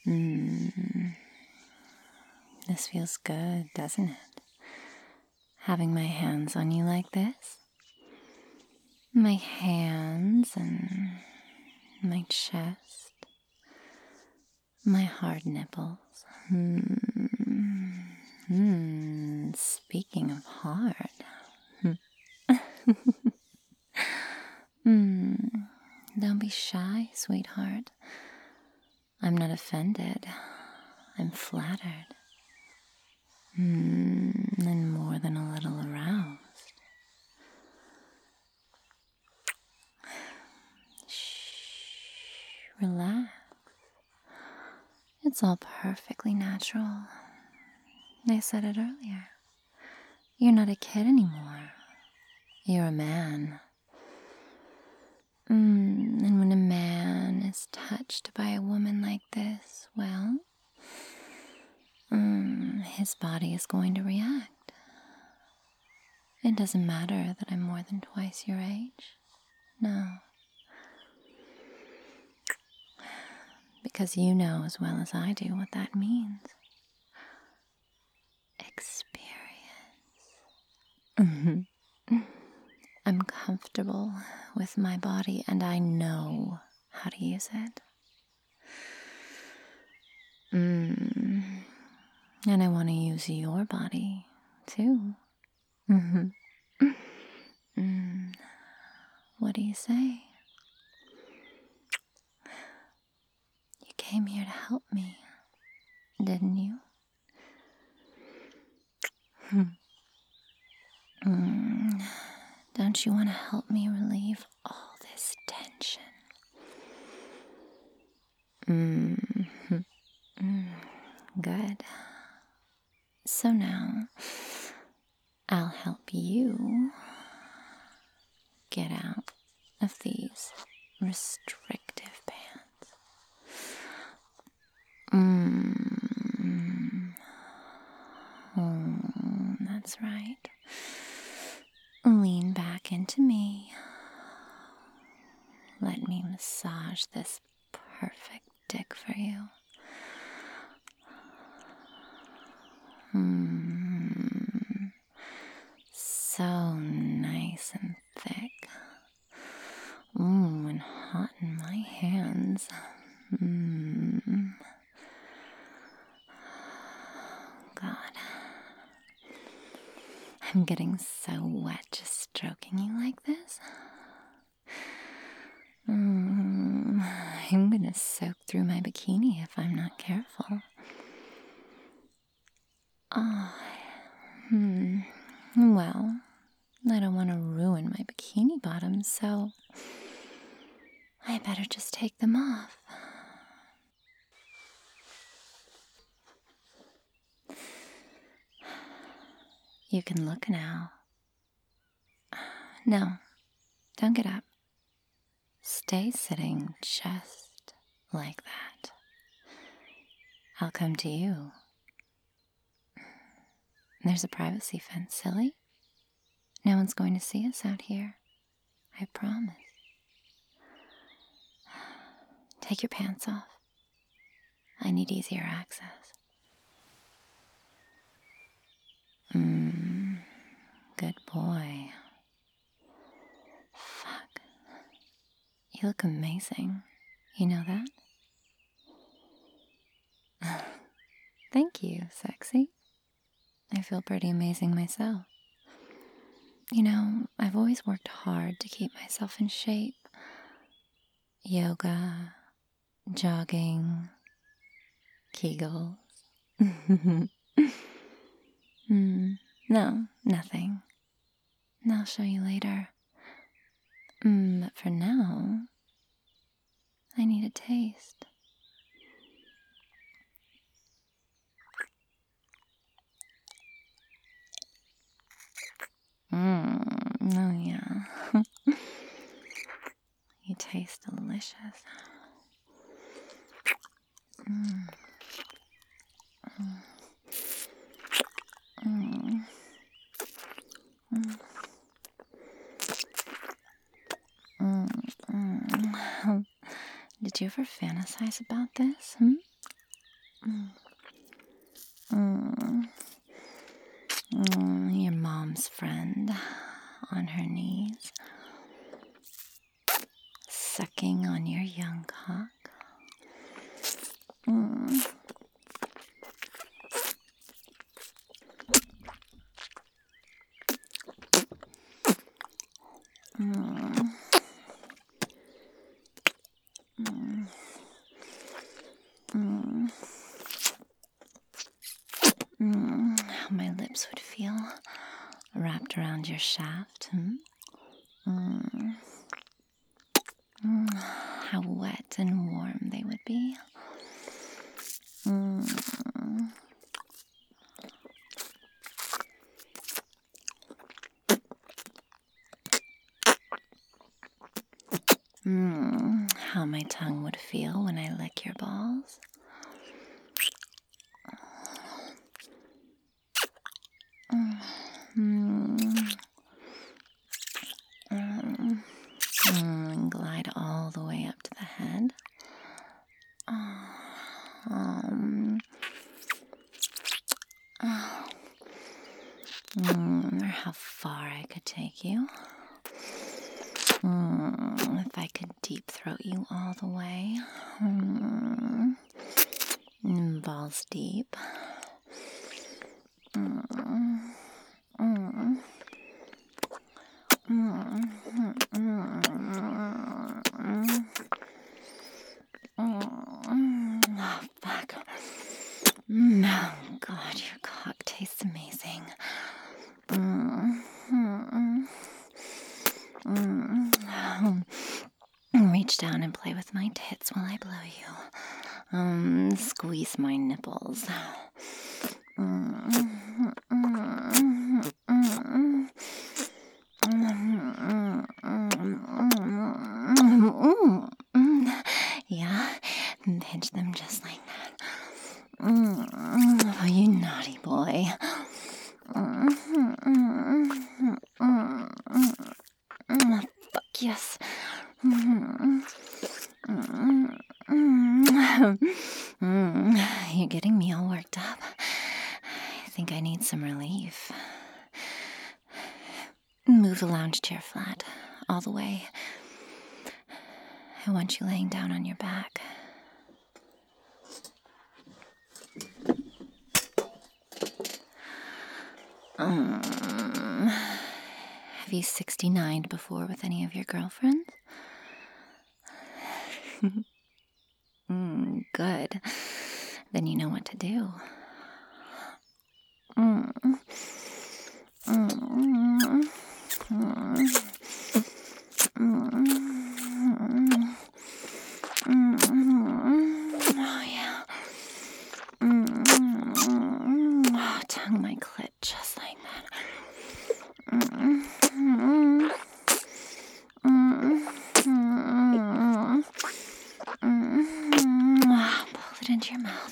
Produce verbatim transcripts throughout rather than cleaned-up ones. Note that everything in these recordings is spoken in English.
Mm. This feels good, doesn't it? Having my hands on you like this. My hands and my chest. My hard nipples. Mm. Mm. Speaking of hard. mm. Don't be shy, sweetheart. I'm not offended. I'm flattered. Mm, and more than a little aroused. Shh, relax. It's all perfectly natural. I said it earlier. You're not a kid anymore. You're a man. Mm, and when a man is touched by a woman like this, well, mm, his body is going to react. It doesn't matter that I'm more than twice your age. No. Because you know as well as I do what that means. Experience. Mm-hmm. I'm comfortable with my body and I know how to use it. Mm. And I want to use your body too. Mm-hmm. Mm. What do you say? You came here to help me, didn't you? Mm. Don't you want to help me relieve all this tension? Mm-hmm. Mm. Good. So now, I'll help you get out of these restrictive pants. Mm. Mm, that's right. Lean back into me. Let me massage this perfect dick for you. Mm. So nice and thick. Ooh, and hot in my hands. Mm. God. I'm getting so wet just stroking you like this. Mm. I'm gonna soak through my bikini if I'm not careful. Oh. Hmm. Well, I don't want to ruin my bikini bottoms, so I better just take them off. You can look now. No, don't get up. Stay sitting just like that. I'll come to you. There's a privacy fence, silly. No one's going to see us out here. I promise. Take your pants off. I need easier access. Mmm, good boy. Fuck. You look amazing. You know that? Thank you, sexy. I feel pretty amazing myself. You know, I've always worked hard to keep myself in shape. Yoga, jogging, Kegels. mm, no, nothing. I'll show you later. Mm, but for now, I need a taste. Mmm, oh yeah. You taste delicious. Mm. Mm. Mm. Mm. Mm. Did you ever fantasize about this? Hmm? Mm. Mm, your mom's friend on her knees, sucking on your young cock. Mm. Mm. Mm. Mm. Mm. How my lips would feel wrapped around your shaft. Hmm? Mm. Mm. How wet and warm they would be. Mm. Mm. How my tongue would feel when I lick your balls. Mm. Mm. Mm. Mm. Glide all the way up to the head. Um, mm, or how far I could take you. Mm, if I could deep throat you all the way. Mm, balls deep. Mm, mm, mm, mm, mm, mm, oh, fuck. Mm, oh, God, your cock tastes amazing. Mm, mm, mm, mm. Reach down and play with my tits while I blow you. Um, squeeze my nipples. Mm, mm, mm, mm, mm, mm. Yeah, pinch them just like that. Oh, you naughty boy. Fuck yes. You're getting me all worked up. I think I need some relief. Move the lounge chair flat, all the way. I want you laying down on your back. Um, have you sixty-nined before with any of your girlfriends? mm, good. Then you know what to do. Mm. Mm. Mm. Mm. Mm. Oh, yeah. Mm. Oh, tongue my clit just like that. Mm. Mm. Mm. Mm. Mm. Oh, pull it into your mouth.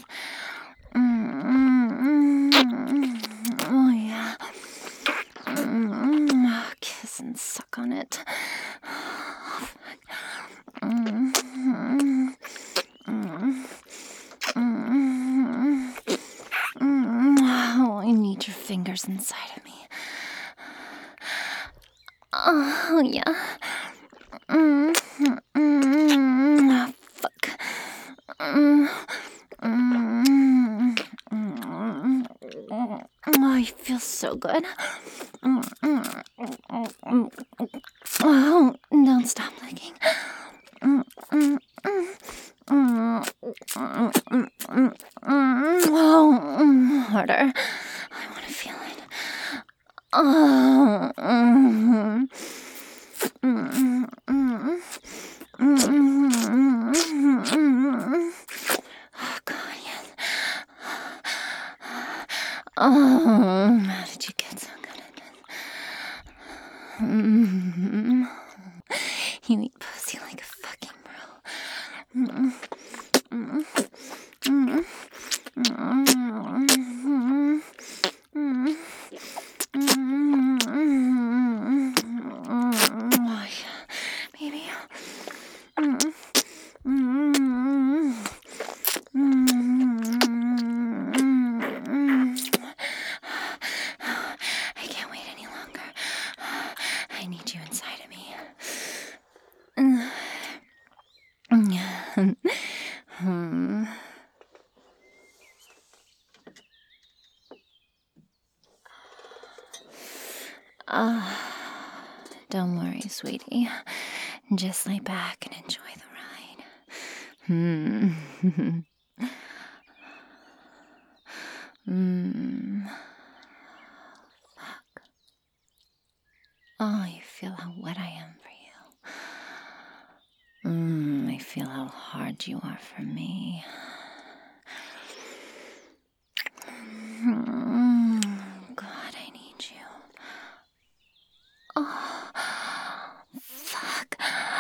Mm. Oh, yeah. Mm. Oh, kiss and suck on it. Mm. Mm. Mm. Mm. Oh, I need your fingers inside of me. Oh, yeah. Mm. Mm. Oh, fuck. Mm. Mm. Mm. Oh, you feel so good. Oh, don't stop licking. Oh, harder. I want to feel it. Oh, oh God, yes. Oh, how did you get so good at this? Mm. You eat pussy like a fucking bro. Mm. Mm. Mm. Mm. Mm. Oh, yeah, baby. Mm. Mm. sweetie. Just lay back and enjoy the ride. Hmm. Hmm. Fuck. Oh, you feel how wet I am for you. Hmm. I feel how hard you are for me. Hmm. God, I need you. Oh. Fuck.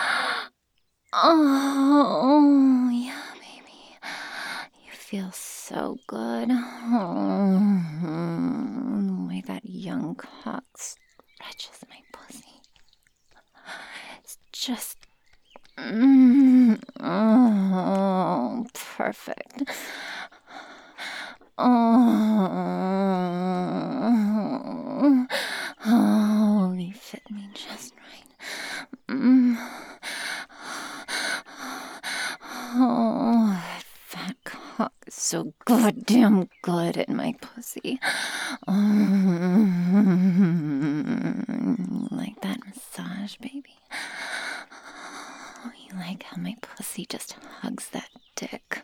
Oh, yeah, baby. You feel so good. Oh, the way that young cock stretches my pussy. It's just... Mm, oh, perfect. Oh, oh, you fit me just right. Mm. Oh, that fat cock is so goddamn good at my pussy. Mm, like that massage, baby? Oh, you like how my pussy just hugs that dick?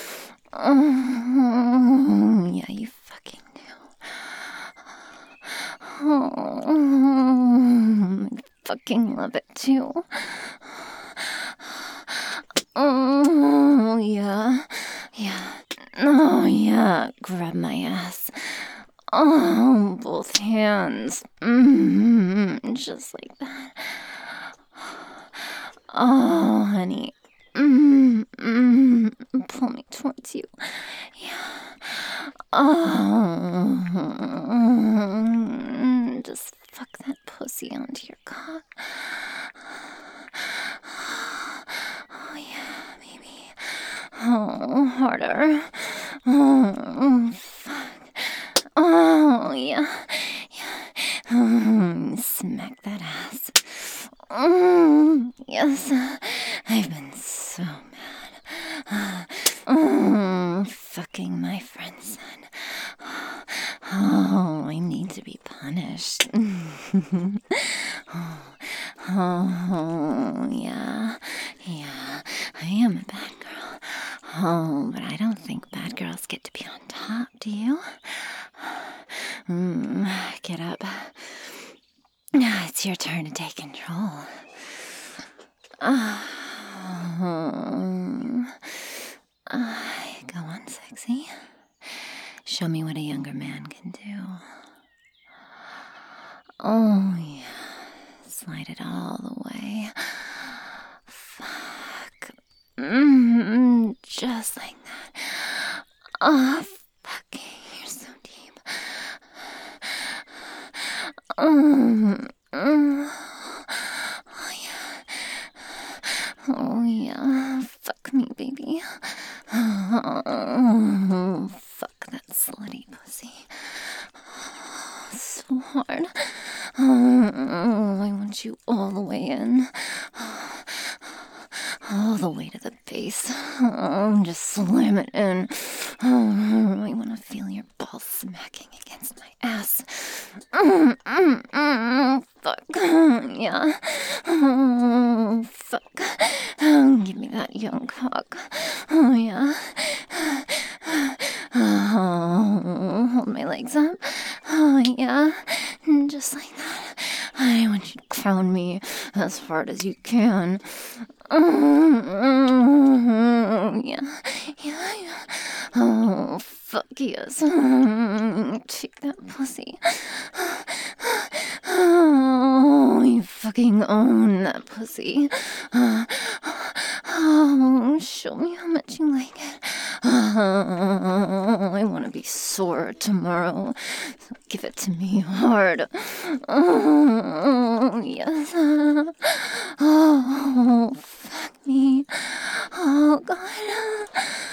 Oh, yeah, you fucking do. Oh, I fucking love it too. Oh, yeah, yeah. Oh, yeah, grab my ass. Oh, both hands. Mm, just like that. Oh, honey. Mm, mm, pull me towards you. Yeah. Oh, just fuck that pussy onto your cock. Oh, yeah, baby. Oh, harder. Oh, fuck. Oh, yeah. Yeah. Oh, smack that ass. Oh, yes. I've been so mad. Oh, fucking my friend's son. Oh, I need to be punished. oh, oh, yeah. Yeah, I am a bad girl. Oh, but I don't think bad girls get to be on top, do you? Mm, get up. It's your turn to take control. Oh, uh, go on, sexy. Show me what a younger man can do. Oh, yeah. Slide it all the way. Fuck. Mm, just like that. Oh, fuck. You're so deep. Mm, mm. Oh, yeah. Oh, yeah. Fuck me, baby. Oh, fuck that slutty pussy. Oh, so hard. Oh, I want you all the way in. All the way to the base. Oh, just slam it in. Oh, I want to feel your balls smacking against my ass. Mm, mm, mm, fuck. Yeah. Oh, fuck. Oh, give me that young cock. Oh, yeah. Oh, hold my legs up. Oh, yeah. Just like that. I want you to crown me as hard as you can. Oh, yeah. Yeah, yeah. Oh, fuck yes. Take that pussy. Oh, you fucking own that pussy. Oh, show me how much you like it. Oh, I want to be sore tomorrow. So give it to me hard. Oh, yes. Oh, fuck me. Oh, God.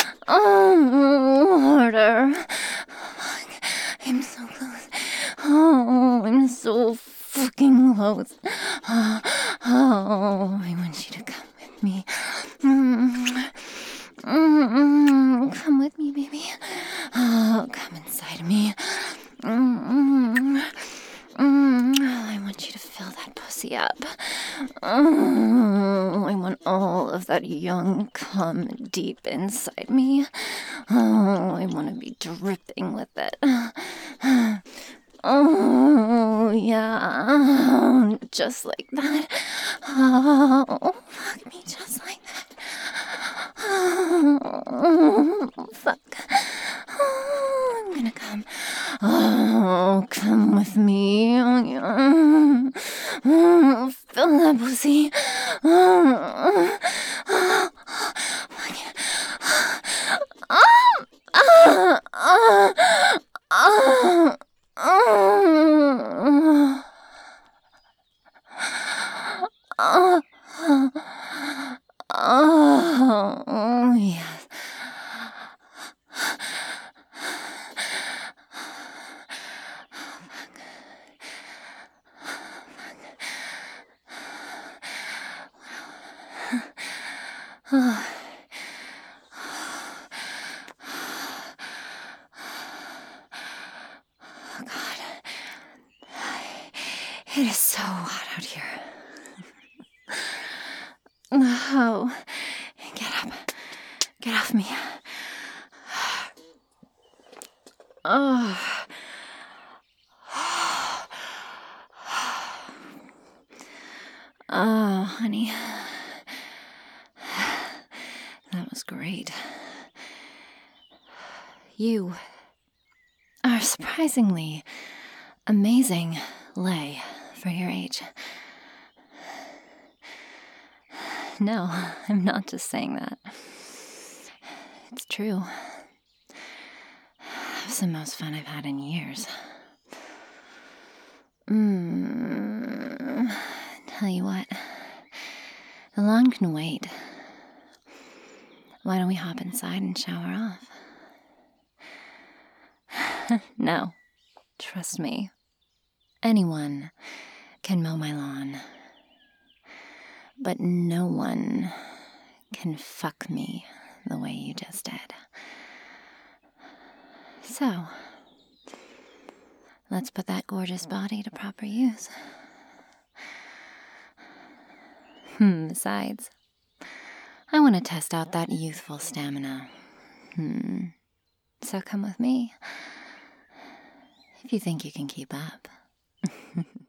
Oh, harder. Fuck. I'm so close. Oh, I'm so fucking close. Oh, oh, I want you to come with me. Mm. Mm-mm. Come with me, baby. Oh, come inside of me. Mm-mm. Mm. I want you to fill that pussy up. all of that young cum deep inside me. Oh, I want to be dripping with it. Oh, yeah, just like that. Oh, fuck me just like that. Oh, fuck. Oh, I'm gonna come. Oh, come with me. Oh, yeah. Oh, feel that pussy. Oh, oh, fuck it. Oh, oh, oh, oh. Oh, oh, oh, oh, yes. Oh. Oh, God. It is so hot out here. Oh, get up. Get off me. Oh. Oh, honey. That was great. You are surprisingly amazing lay for your age. No, I'm not just saying that. It's true. That was the most fun I've had in years. Mmm. Tell you what, the lawn can wait. Why don't we hop inside and shower off? No, trust me. Anyone can mow my lawn, but no one can fuck me the way you just did. So, let's put that gorgeous body to proper use. Hmm, besides, I want to test out that youthful stamina. Hmm. So come with me, if you think you can keep up.